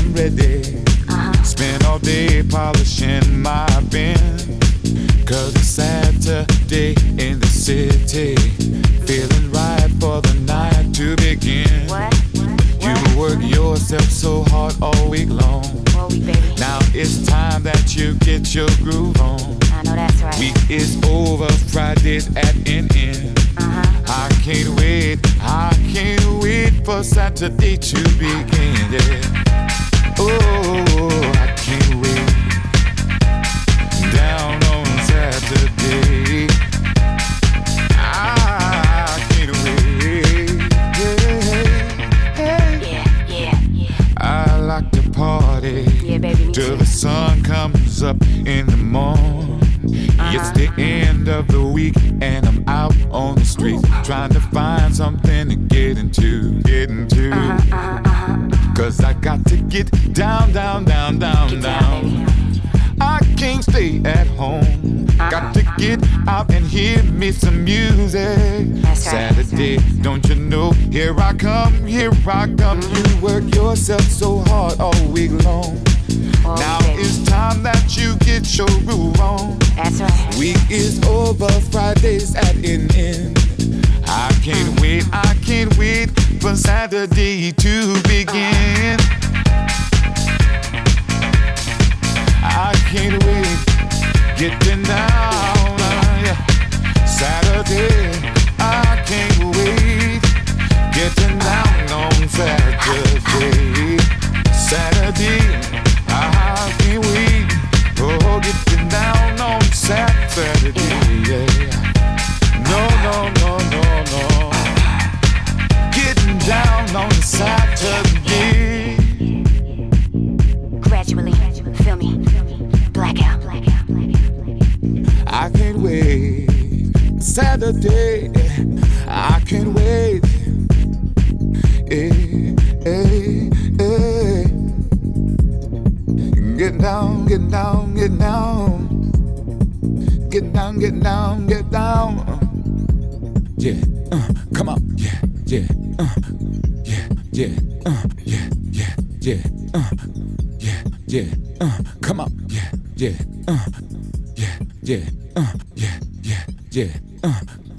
I'm ready. Spend all day polishing my pen. Cause it's Saturday in the city. Feeling right for the night to begin. You work yourself so hard all week long. Now it's time that you get your groove on. I know that's right. Week is over, Friday's at an end. I can't wait for Saturday to begin. Yeah. Oh, I can't wait. Down on Saturday. I can't wait. Yeah. I like to party. Yeah, baby, me till too. the sun comes up in the morning. It's the end of the week and I'm out on the street trying to find something to get into. Cause I got to get down. I can't stay at home. Got to get out and hear me some music. That's right. Saturday, don't you know? Here I come. You work yourself so hard all week long. Now it's time that you get your groove on. That's right. Week is over, Friday's at an end. I can't wait for Saturday to begin. I can't wait, getting down, Saturday, I can't wait, getting down on Saturday. Saturday, I can't wait, oh, getting down on Saturday, yeah. No. Getting down on Saturday. Gradually, feel me, blackout. I can't wait, Saturday, I can't wait. Hey. Get down. Yeah, come on, yeah, come on, yeah.